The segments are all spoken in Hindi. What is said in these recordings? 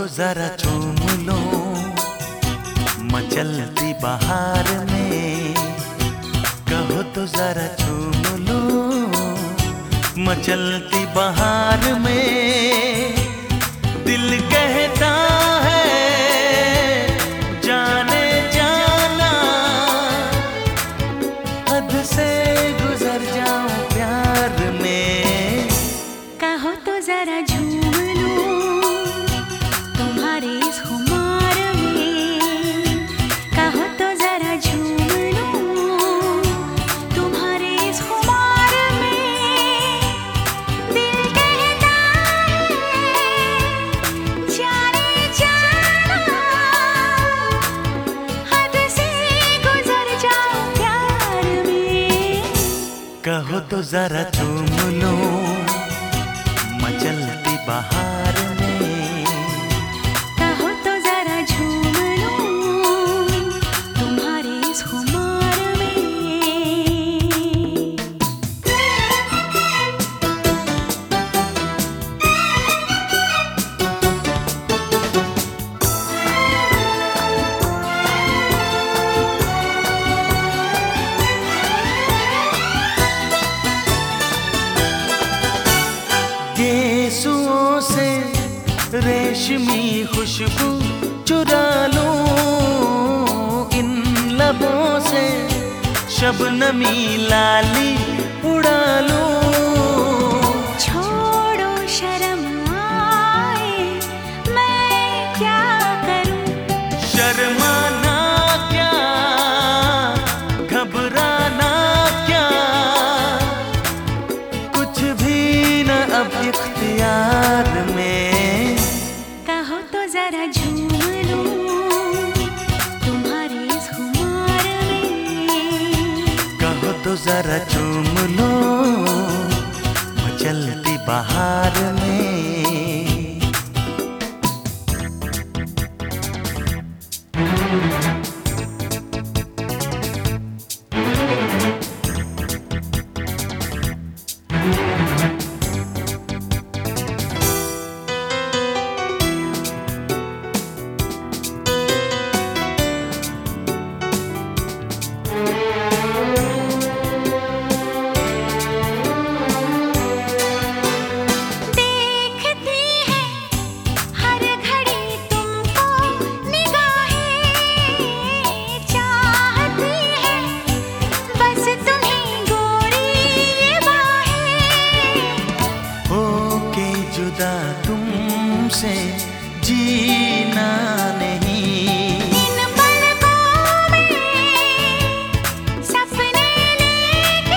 तो जरा चूम लो मचलती बहार में, कहो तो जरा चूम लो मचलती बहार में। दिल कहता है जाने जाना, हद से गुजर जाऊं प्यार में। कहो तो जरा झूम लूं तुम्हारे इस खुमार में, कहो तो जरा झूम लूं तुम्हारे इस खुमार में। दिल कहता है जाने जाना, हद से गुजर जाऊं प्यार में। कहो तो जरा चूम लो मचलती बहार में, कहो तो जरा झूम लूं तुम्हारे इस खुमार में। गेसुओं से रेशमी खुशबू चुरा लूं, इन लबों से शबनमी लाली उड़ा लूं। छोड़ो शर्म आए मैं क्या करूं, शर्माना क्या घबराना क्या, कुछ भी न अब इख्तियार में। कहो तो जरा झूम लूं तुम्हारे इस खुमार में, कहो तो जरा चूम लो मचलती बहार में। तुमसे जीना नहीं, इन पलकों में सपने लेके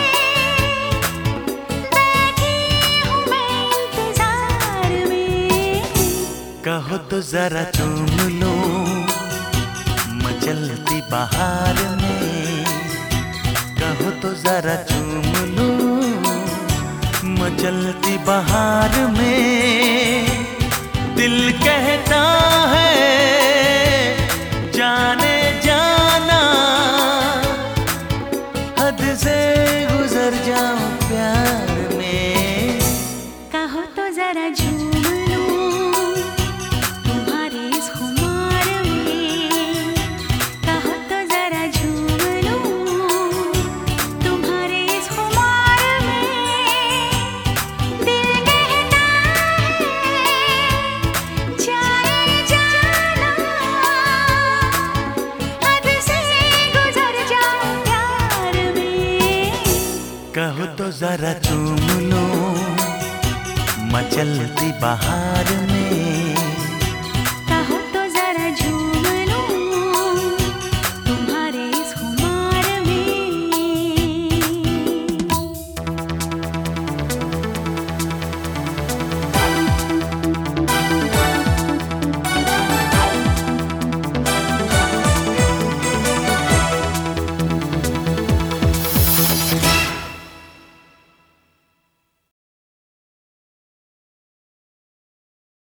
बैठी हूँ मैं इंतजार में। कहो तो जरा चूम लो मचलती बहार में, कहो तो जरा चूम लो मचलती बहार में। दिल कहता है जाने जाना, हद से गुजर जाऊं प्यार में। कहो तो जरा झूम लूं तुम्हारे इस खुमार में, कहो तो जरा झूम लूं तुम्हारे इस खुमार में। दिल कहता है जाने जाना, हद से गुजर जाऊं प्यार में। कहो तो जरा चूम लो मचलती बहार में।